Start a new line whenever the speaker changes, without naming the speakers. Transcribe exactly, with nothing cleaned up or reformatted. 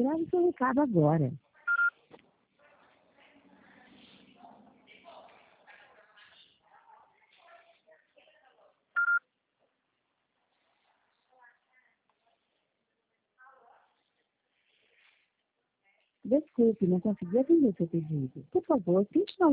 Grave seu recado agora. Desculpe, não consegui atender seu pedido. Por favor, tente